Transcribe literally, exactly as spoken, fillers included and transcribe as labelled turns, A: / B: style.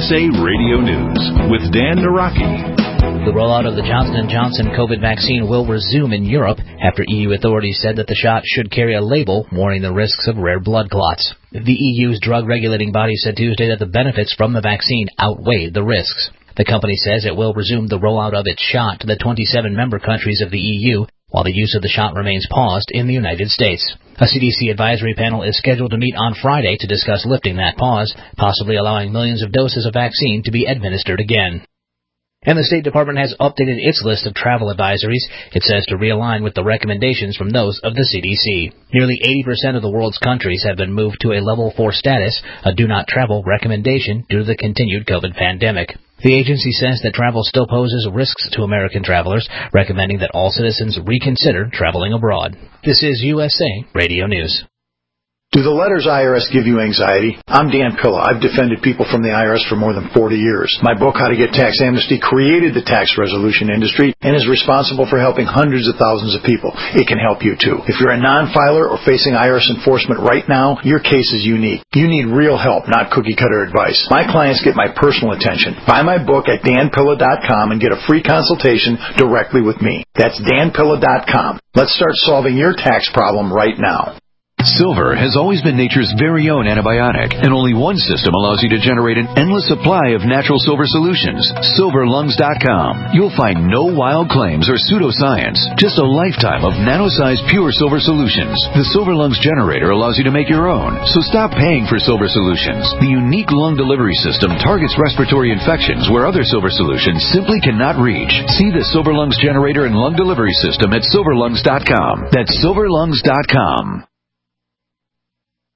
A: S A Radio News with Dan Naraki.
B: The rollout of the Johnson and Johnson COVID vaccine will resume in Europe after E U authorities said that the shot should carry a label warning the risks of rare blood clots. The E U's drug regulating body said Tuesday that the benefits from the vaccine outweighed the risks. The company says it will resume the rollout of its shot to the twenty-seven member countries of the E U, while the use of the shot remains paused in the United States. A C D C advisory panel is scheduled to meet on Friday to discuss lifting that pause, possibly allowing millions of doses of vaccine to be administered again. And the State Department has updated its list of travel advisories, it says, to realign with the recommendations from those of the C D C. Nearly eighty percent of the world's countries have been moved to a level four status, a do-not-travel recommendation due to the continued COVID pandemic. The agency says that travel still poses risks to American travelers, recommending that all citizens reconsider traveling abroad. This is U S A Radio News.
C: Do the letters I R S give you anxiety? I'm Dan Pilla. I've defended people from the I R S for more than forty years. My book, How to Get Tax Amnesty, created the tax resolution industry and is responsible for helping hundreds of thousands of people. It can help you, too. If you're a non-filer or facing I R S enforcement right now, your case is unique. You need real help, not cookie-cutter advice. My clients get my personal attention. Buy my book at dan pilla dot com and get a free consultation directly with me. That's dan pilla dot com. Let's start solving your tax problem right now.
D: Silver has always been nature's very own antibiotic, and only one system allows you to generate an endless supply of natural silver solutions. silver lungs dot com. You'll find no wild claims or pseudoscience, just a lifetime of nano-sized pure silver solutions. The Silver Lungs generator allows you to make your own, so stop paying for silver solutions. The unique lung delivery system targets respiratory infections where other silver solutions simply cannot reach. See the Silver Lungs generator and lung delivery system at silver lungs dot com. That's silver lungs dot com.